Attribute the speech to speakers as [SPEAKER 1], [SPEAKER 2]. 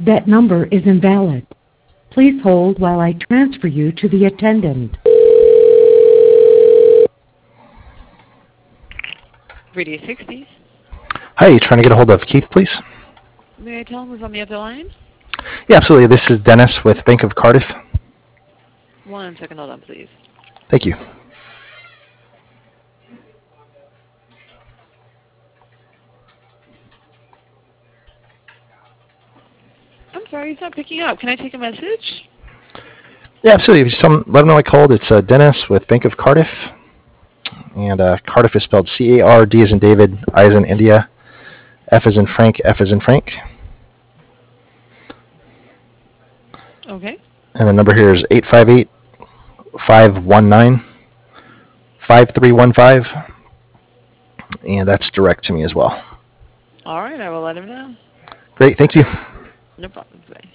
[SPEAKER 1] That number is invalid. Please hold while I transfer you to the attendant.
[SPEAKER 2] Radio 60.
[SPEAKER 3] Hi, trying to get a hold of Keith, please?
[SPEAKER 2] May I tell him who's on the other line?
[SPEAKER 3] Yeah, absolutely. This is Dennis with Bank of Cardiff.
[SPEAKER 2] 1 second, hold on, please.
[SPEAKER 3] Thank you.
[SPEAKER 2] I'm sorry, he's not picking up. Can I take a message?
[SPEAKER 3] Yeah, absolutely. Let them know I called. It's Dennis with Bank of Cardiff. And Cardiff is spelled C-A-R-D as in David, I as in India, F as in Frank, F as in Frank.
[SPEAKER 2] Okay.
[SPEAKER 3] And the number here is 858-519-5315. And that's direct to me as well.
[SPEAKER 2] All right, I will let him know.
[SPEAKER 3] Great, thank you.
[SPEAKER 2] No problem. Bye.